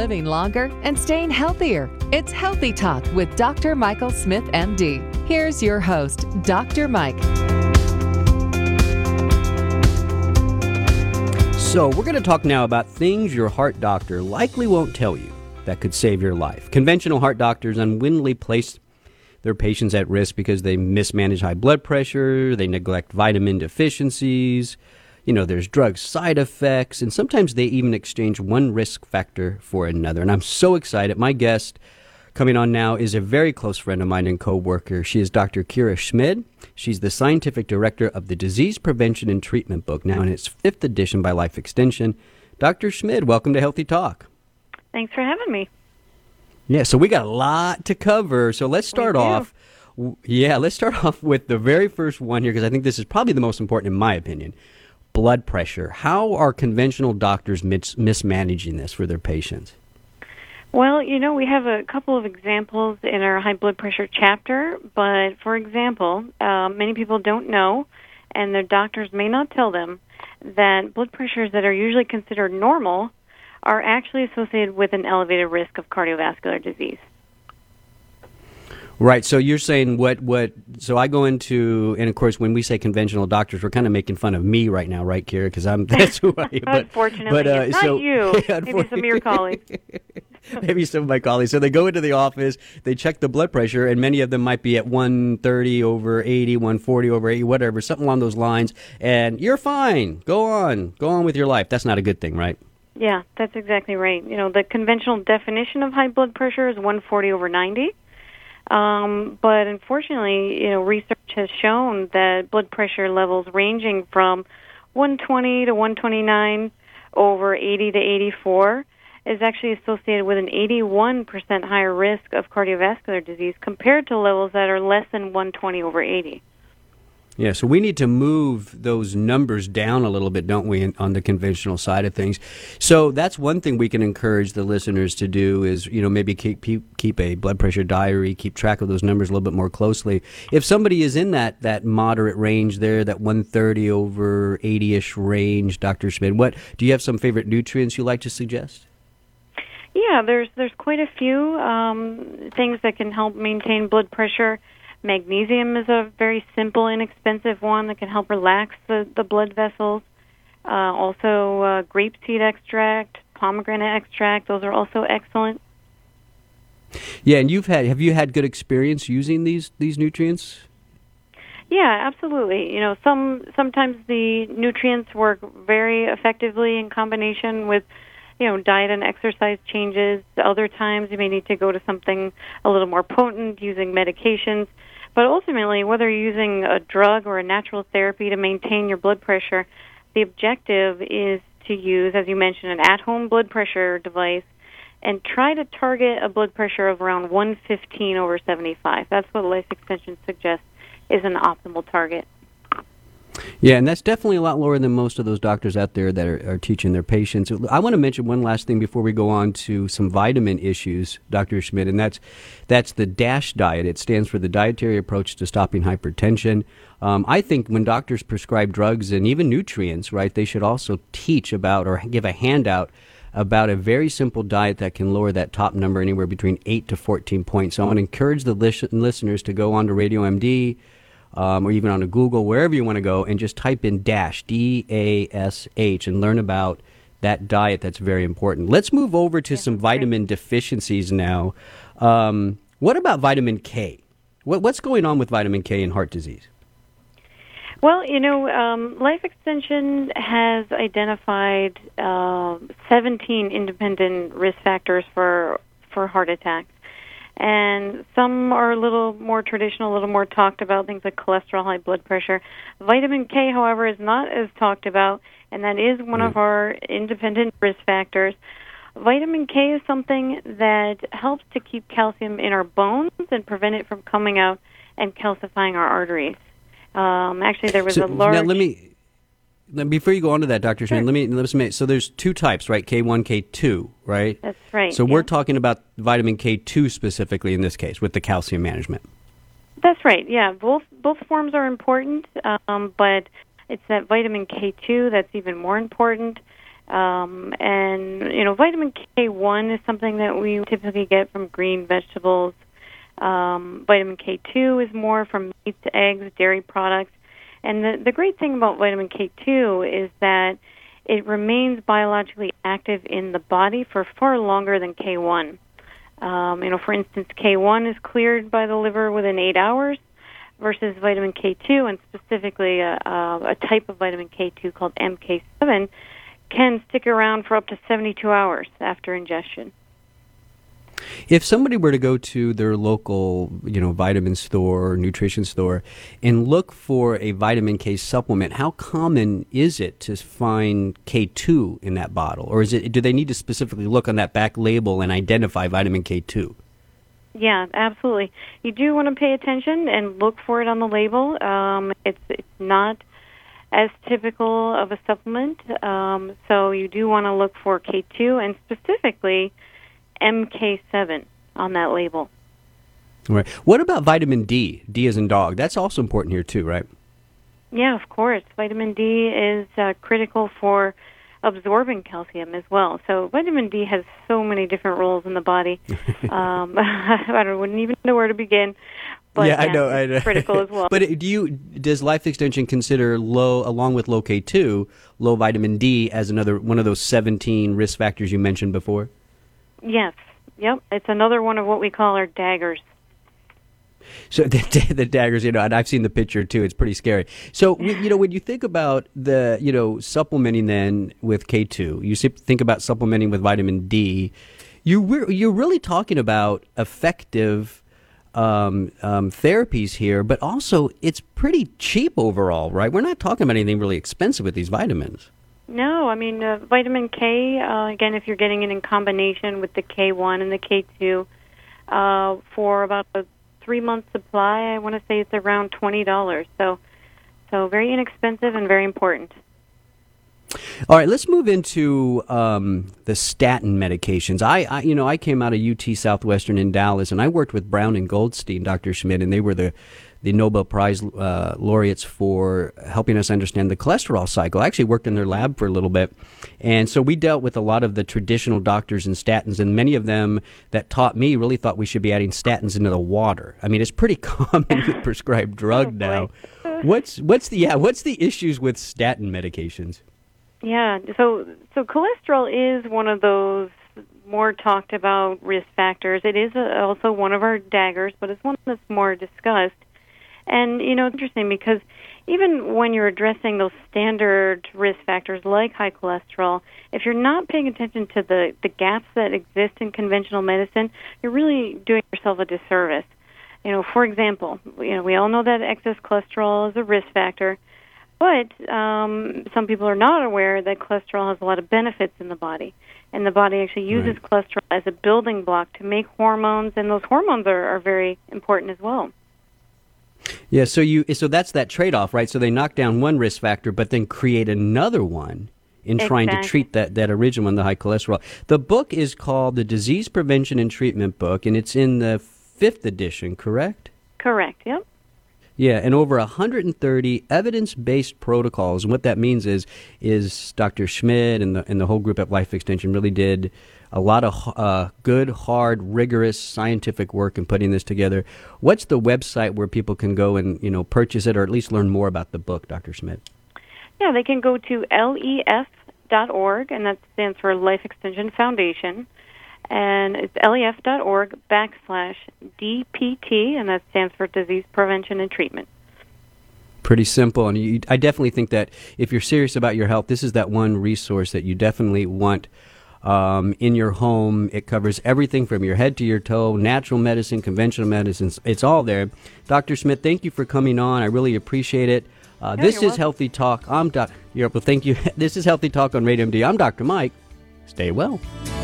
living longer and staying healthier. It's Healthy Talk with Dr. Michael Smith, MD. Here's your host, Dr. Mike. So we're going to talk now about things your heart doctor likely won't tell you that could save your life. Conventional heart doctors unwittingly place their patients at risk because they mismanage high blood pressure, they neglect vitamin deficiencies, there's drug side effects, and sometimes they even exchange one risk factor for another. And I'm so excited. My guest coming on now is a very close friend of mine and co-worker. She is Dr. Kira Schmid. She's the scientific director of the Disease Prevention and Treatment book, now in its 5th edition by Life Extension. Dr. Schmid, welcome to Healthy Talk. Thanks for having me. Yeah, so we got a lot to cover. So let's start off. Let's start off with the very first one here, because I think this is probably the most important in my opinion. Blood pressure. How are conventional doctors mismanaging this for their patients? Well, we have a couple of examples in our high blood pressure chapter, but for example, many people don't know, and their doctors may not tell them, that blood pressures that are usually considered normal are actually associated with an elevated risk of cardiovascular disease. Right. So you're saying so I go into, and of course, when we say conventional doctors, we're kind of making fun of me right now, right, Kira? Because that's who I am. Unfortunately, it's not you. Maybe some of your colleagues. Maybe some of my colleagues. So they go into the office, they check the blood pressure, and many of them might be at 130 over 80, 140 over 80, whatever, something along those lines. And you're fine. Go on with your life. That's not a good thing, right? Yeah, that's exactly right. The conventional definition of high blood pressure is 140 over 90. But unfortunately, research has shown that blood pressure levels ranging from 120 to 129 over 80 to 84 is actually associated with an 81% higher risk of cardiovascular disease compared to levels that are less than 120 over 80. Yeah, so we need to move those numbers down a little bit, don't we, on the conventional side of things. So that's one thing we can encourage the listeners to do is, maybe keep a blood pressure diary, keep track of those numbers a little bit more closely. If somebody is in that moderate range there, that 130 over 80-ish range, Dr. Schmid, do you have some favorite nutrients you like to suggest? Yeah, there's quite a few things that can help maintain blood pressure. Magnesium is a very simple, inexpensive one that can help relax the blood vessels. Also, grapeseed extract, pomegranate extract, those are also excellent. Yeah, and have you had good experience using these nutrients? Yeah, absolutely. Sometimes the nutrients work very effectively in combination with diet and exercise changes. Other times you may need to go to something a little more potent using medications. But ultimately, whether you're using a drug or a natural therapy to maintain your blood pressure, the objective is to use, as you mentioned, an at-home blood pressure device and try to target a blood pressure of around 115 over 75. That's what Life Extension suggests is an optimal target. Yeah, and that's definitely a lot lower than most of those doctors out there that are teaching their patients. I want to mention one last thing before we go on to some vitamin issues, Dr. Schmid, and that's the DASH diet. It stands for the Dietary Approach to Stopping Hypertension. I think when doctors prescribe drugs and even nutrients, right, they should also teach about or give a handout about a very simple diet that can lower that top number anywhere between 8 to 14 points. So I want to encourage the listeners to go on to Radio MD, or even on to Google, wherever you want to go, and just type in DASH, D-A-S-H, and learn about that diet that's very important. Let's move over to some vitamin deficiencies now. What about vitamin K? What's going on with vitamin K in heart disease? Well, Life Extension has identified 17 independent risk factors for heart attacks. And some are a little more traditional, a little more talked about, things like cholesterol, high blood pressure. Vitamin K, however, is not as talked about, and that is one of our independent risk factors. Vitamin K is something that helps to keep calcium in our bones and prevent it from coming out and calcifying our arteries. Actually, there was a large... Now, before you go on to that, Dr. Schmid, let's make, so there's two types, right? K1, K2, right? That's right. So we're talking about vitamin K2 specifically in this case with the calcium management. That's right, yeah. Both forms are important, but it's that vitamin K2 that's even more important. And, vitamin K1 is something that we typically get from green vegetables. Vitamin K2 is more from meats, eggs, dairy products. And the great thing about vitamin K2 is that it remains biologically active in the body for far longer than K1. For instance, K1 is cleared by the liver within 8 hours versus vitamin K2, and specifically a type of vitamin K2 called MK7 can stick around for up to 72 hours after ingestion. If somebody were to go to their local, vitamin store or nutrition store and look for a vitamin K supplement, how common is it to find K2 in that bottle? Or do they need to specifically look on that back label and identify vitamin K2? Yeah, absolutely. You do want to pay attention and look for it on the label. It's not as typical of a supplement, so you do want to look for K2 and specifically MK7 on that label. All right. What about vitamin D? D as in dog. That's also important here too, right? Yeah, of course. Vitamin D is critical for absorbing calcium as well. So vitamin D has so many different roles in the body. I wouldn't even know where to begin. But I know. It's critical as well. But does Life Extension consider along with low K2, low vitamin D as one of those 17 risk factors you mentioned before? Yes. Yep. It's another one of what we call our daggers. So the daggers, and I've seen the picture too. It's pretty scary. So, when you think about supplementing then with K2, you think about supplementing with vitamin D, you're really talking about effective therapies here, but also it's pretty cheap overall, right? We're not talking about anything really expensive with these vitamins. No, I mean, vitamin K, again, if you're getting it in combination with the K1 and the K2, for about a 3-month supply, I want to say it's around $20. So very inexpensive and very important. All right, let's move into the statin medications. I came out of UT Southwestern in Dallas, and I worked with Brown and Goldstein, Dr. Schmidt, and they were the Nobel Prize laureates for helping us understand the cholesterol cycle. I actually worked in their lab for a little bit, and so we dealt with a lot of the traditional doctors and statins, and many of them that taught me really thought we should be adding statins into the water. I mean, it's pretty common with prescribed drug now. What's the issues with statin medications? Yeah, so cholesterol is one of those more talked about risk factors. It is also one of our daggers, but it's one that's more discussed. And, it's interesting because even when you're addressing those standard risk factors like high cholesterol, if you're not paying attention to the gaps that exist in conventional medicine, you're really doing yourself a disservice. For example, we all know that excess cholesterol is a risk factor, but some people are not aware that cholesterol has a lot of benefits in the body. And the body actually uses cholesterol as a building block to make hormones, and those hormones are very important as well. Yeah, so that's that trade-off, right? So they knock down one risk factor, but then create another one in trying to treat that original one, the high cholesterol. The book is called the Disease Prevention and Treatment Book, and it's in the 5th edition, correct? Correct, yep. Yeah, and over 130 evidence-based protocols. And what that means is Dr. Schmidt and the whole group at Life Extension really did a lot of good, hard, rigorous scientific work in putting this together. What's the website where people can go and purchase it or at least learn more about the book, Dr. Schmidt? Yeah, they can go to lef.org, and that stands for Life Extension Foundation. And it's lef.org/DPT, and that stands for Disease Prevention and Treatment. Pretty simple. And I definitely think that if you're serious about your health, this is that one resource that you definitely want in your home. It covers everything from your head to your toe, natural medicine, conventional medicines. It's all there. Dr. Schmidt, thank you for coming on. I really appreciate it. This is Healthy Talk. Thank you. This is Healthy Talk on Radio MD. I'm Dr. Mike. Stay well.